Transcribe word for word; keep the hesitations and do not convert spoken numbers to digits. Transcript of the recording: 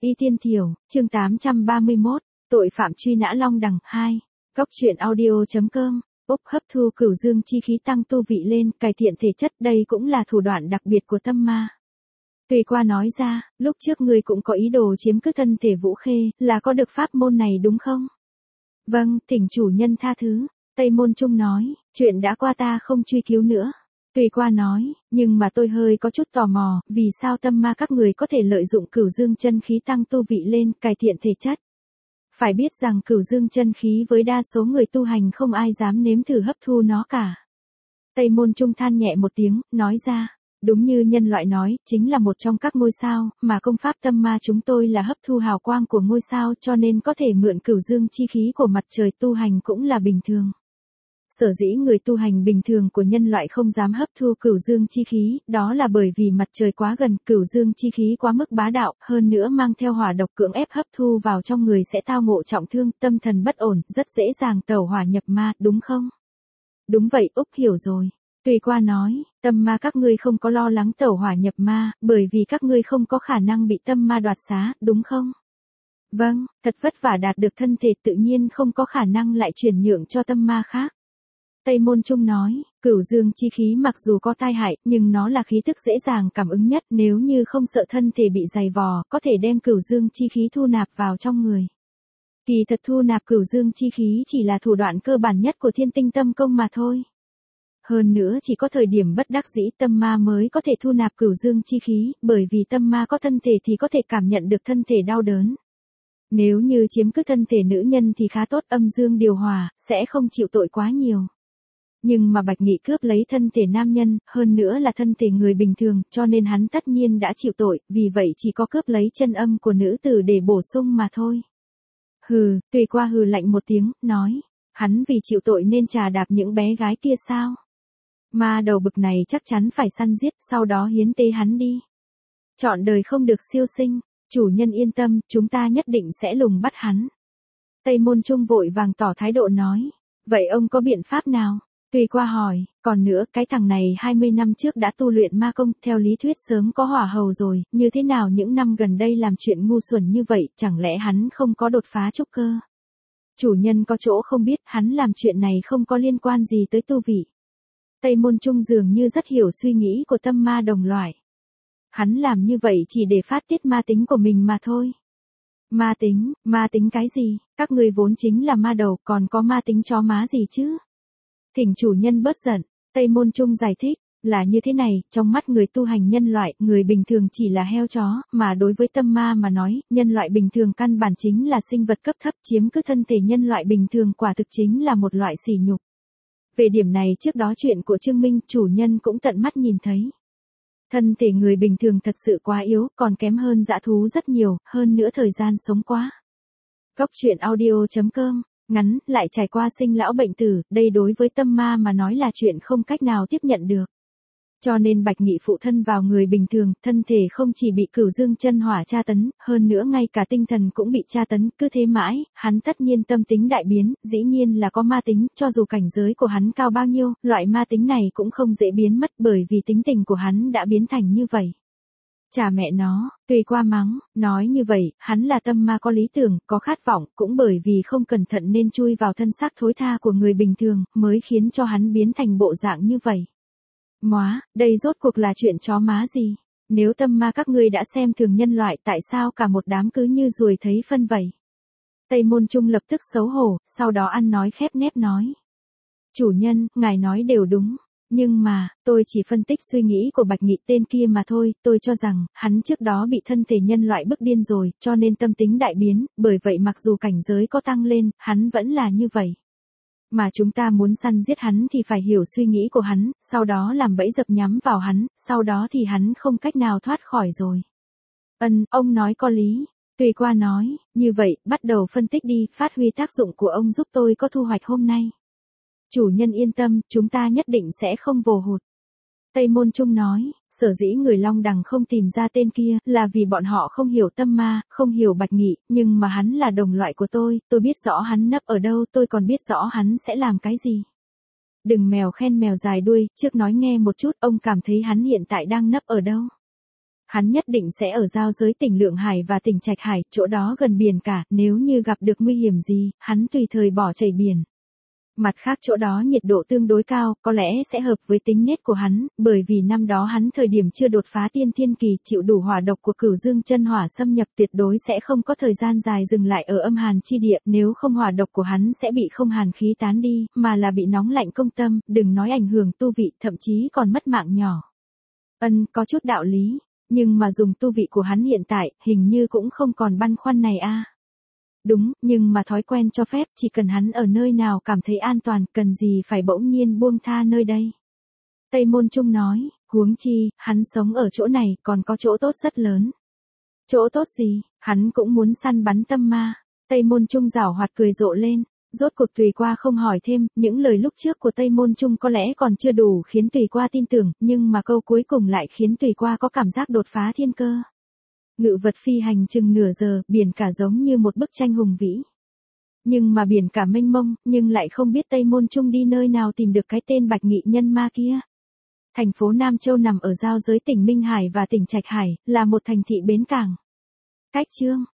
Y Tiên Thiểu, chương tám trăm ba mươi mốt, tội phạm truy nã Long Đằng hai. Góc truyện audio.com, Úc hấp thu cửu dương chi khí tăng tu vị lên, cải thiện thể chất, đây cũng là thủ đoạn đặc biệt của tâm ma. Tùy qua nói ra, lúc trước ngươi cũng có ý đồ chiếm cứ thân thể Vũ Khê, là có được pháp môn này đúng không? Vâng, thỉnh chủ nhân tha thứ. Tây Môn Trung nói, chuyện đã qua ta không truy cứu nữa. Tùy qua nói, nhưng mà tôi hơi có chút tò mò, vì sao tâm ma các người có thể lợi dụng cửu dương chân khí tăng tu vị lên, cải thiện thể chất. Phải biết rằng cửu dương chân khí với đa số người tu hành không ai dám nếm thử hấp thu nó cả. Tây Môn Trung than nhẹ một tiếng, nói ra, đúng như nhân loại nói, chính là một trong các ngôi sao, mà công pháp tâm ma chúng tôi là hấp thu hào quang của ngôi sao cho nên có thể mượn cửu dương chi khí của mặt trời tu hành cũng là bình thường. Sở dĩ người tu hành bình thường của nhân loại không dám hấp thu cửu dương chi khí, đó là bởi vì mặt trời quá gần, cửu dương chi khí quá mức bá đạo, hơn nữa mang theo hỏa độc cưỡng ép hấp thu vào trong người sẽ tao ngộ trọng thương, tâm thần bất ổn, rất dễ dàng tẩu hỏa nhập ma, đúng không? Đúng vậy, Úc hiểu rồi. Tùy qua nói, tâm ma các ngươi không có lo lắng tẩu hỏa nhập ma, bởi vì các ngươi không có khả năng bị tâm ma đoạt xá, đúng không? Vâng, thật vất vả đạt được thân thể tự nhiên không có khả năng lại chuyển nhượng cho tâm ma khác. Tây Môn Trung nói, cửu dương chi khí mặc dù có tai hại, nhưng nó là khí tức dễ dàng cảm ứng nhất, nếu như không sợ thân thể bị dày vò, có thể đem cửu dương chi khí thu nạp vào trong người. Kỳ thật thu nạp cửu dương chi khí chỉ là thủ đoạn cơ bản nhất của thiên tinh tâm công mà thôi. Hơn nữa chỉ có thời điểm bất đắc dĩ tâm ma mới có thể thu nạp cửu dương chi khí, bởi vì tâm ma có thân thể thì có thể cảm nhận được thân thể đau đớn. Nếu như chiếm cứ thân thể nữ nhân thì khá tốt, âm dương điều hòa, sẽ không chịu tội quá nhiều. Nhưng mà Bạch Nghị cướp lấy thân thể nam nhân, hơn nữa là thân thể người bình thường, cho nên hắn tất nhiên đã chịu tội, vì vậy chỉ có cướp lấy chân âm của nữ tử để bổ sung mà thôi. Hừ, Tùy qua hừ lạnh một tiếng, nói, hắn vì chịu tội nên trà đạp những bé gái kia sao? Ma đầu bực này chắc chắn phải săn giết, sau đó hiến tế hắn đi. Chọn đời không được siêu sinh, chủ nhân yên tâm, chúng ta nhất định sẽ lùng bắt hắn. Tây Môn Trung vội vàng tỏ thái độ nói, vậy ông có biện pháp nào? Tùy qua hỏi, còn nữa, cái thằng này hai mươi năm trước đã tu luyện ma công, theo lý thuyết sớm có hỏa hầu rồi, như thế nào những năm gần đây làm chuyện ngu xuẩn như vậy, chẳng lẽ hắn không có đột phá trúc cơ? Chủ nhân có chỗ không biết, hắn làm chuyện này không có liên quan gì tới tu vị. Tây Môn Trung dường như rất hiểu suy nghĩ của tâm ma đồng loại. Hắn làm như vậy chỉ để phát tiết ma tính của mình mà thôi. Ma tính, ma tính cái gì, các người vốn chính là ma đầu, còn có ma tính chó má gì chứ? Thỉnh chủ nhân bớt giận, Tây Môn Trung giải thích, là như thế này, trong mắt người tu hành nhân loại, người bình thường chỉ là heo chó, mà đối với tâm ma mà nói, nhân loại bình thường căn bản chính là sinh vật cấp thấp, chiếm cứ thân thể nhân loại bình thường quả thực chính là một loại sỉ nhục. Về điểm này trước đó chuyện của Trương Minh, chủ nhân cũng tận mắt nhìn thấy. Thân thể người bình thường thật sự quá yếu, còn kém hơn dã thú rất nhiều, hơn nữa thời gian sống quá. Góc truyện audio.com, ngắn, lại trải qua sinh lão bệnh tử, đây đối với tâm ma mà nói là chuyện không cách nào tiếp nhận được. Cho nên Bạch Nghị phụ thân vào người bình thường, thân thể không chỉ bị cửu dương chân hỏa tra tấn, hơn nữa ngay cả tinh thần cũng bị tra tấn, cứ thế mãi, hắn tất nhiên tâm tính đại biến, dĩ nhiên là có ma tính, cho dù cảnh giới của hắn cao bao nhiêu, loại ma tính này cũng không dễ biến mất bởi vì tính tình của hắn đã biến thành như vậy. Chà mẹ nó, Tùy qua mắng, nói như vậy, hắn là tâm ma có lý tưởng, có khát vọng, cũng bởi vì không cẩn thận nên chui vào thân xác thối tha của người bình thường, mới khiến cho hắn biến thành bộ dạng như vậy. Móa, đây rốt cuộc là chuyện chó má gì? Nếu tâm ma các ngươi đã xem thường nhân loại, tại sao cả một đám cứ như ruồi thấy phân vậy? Tây Môn Trung lập tức xấu hổ, sau đó ăn nói khép nép nói. Chủ nhân, ngài nói đều đúng. Nhưng mà, tôi chỉ phân tích suy nghĩ của Bạch Nghị tên kia mà thôi, tôi cho rằng, hắn trước đó bị thân thể nhân loại bức điên rồi, cho nên tâm tính đại biến, bởi vậy mặc dù cảnh giới có tăng lên, hắn vẫn là như vậy. Mà chúng ta muốn săn giết hắn thì phải hiểu suy nghĩ của hắn, sau đó làm bẫy dập nhắm vào hắn, sau đó thì hắn không cách nào thoát khỏi rồi. Ân, ông nói có lý. Tùy qua nói, như vậy, bắt đầu phân tích đi, phát huy tác dụng của ông giúp tôi có thu hoạch hôm nay. Chủ nhân yên tâm, chúng ta nhất định sẽ không vồ hụt. Tây Môn Trung nói, sở dĩ người Long Đằng không tìm ra tên kia, là vì bọn họ không hiểu tâm ma, không hiểu Bạch Nghị, nhưng mà hắn là đồng loại của tôi, tôi biết rõ hắn nấp ở đâu, tôi còn biết rõ hắn sẽ làm cái gì. Đừng mèo khen mèo dài đuôi, trước nói nghe một chút, ông cảm thấy hắn hiện tại đang nấp ở đâu? Hắn nhất định sẽ ở giao giới tỉnh Lượng Hải và tỉnh Trạch Hải, chỗ đó gần biển cả, nếu như gặp được nguy hiểm gì, hắn tùy thời bỏ chảy biển. Mặt khác chỗ đó nhiệt độ tương đối cao, có lẽ sẽ hợp với tính nết của hắn, bởi vì năm đó hắn thời điểm chưa đột phá tiên thiên kỳ, chịu đủ hỏa độc của Cửu Dương chân hỏa xâm nhập, tuyệt đối sẽ không có thời gian dài dừng lại ở âm hàn chi địa, nếu không hỏa độc của hắn sẽ bị không hàn khí tán đi, mà là bị nóng lạnh công tâm, đừng nói ảnh hưởng tu vị, thậm chí còn mất mạng nhỏ. Ân, có chút đạo lý, nhưng mà dùng tu vị của hắn hiện tại, hình như cũng không còn băn khoăn này a. Đúng, nhưng mà thói quen cho phép, chỉ cần hắn ở nơi nào cảm thấy an toàn, cần gì phải bỗng nhiên buông tha nơi đây. Tây Môn Trung nói, huống chi, hắn sống ở chỗ này, còn có chỗ tốt rất lớn. Chỗ tốt gì, hắn cũng muốn săn bắn tâm ma. Tây Môn Trung giảo hoạt cười rộ lên, rốt cuộc Tùy Qua không hỏi thêm, những lời lúc trước của Tây Môn Trung có lẽ còn chưa đủ khiến Tùy Qua tin tưởng, nhưng mà câu cuối cùng lại khiến Tùy Qua có cảm giác đột phá thiên cơ. Ngự vật phi hành chừng nửa giờ, biển cả giống như một bức tranh hùng vĩ. Nhưng mà biển cả mênh mông, nhưng lại không biết Tây Môn Trung đi nơi nào tìm được cái tên Bạch Nghị nhân ma kia. Thành phố Nam Châu nằm ở giao giới tỉnh Minh Hải và tỉnh Trạch Hải, là một thành thị bến cảng. Cách chương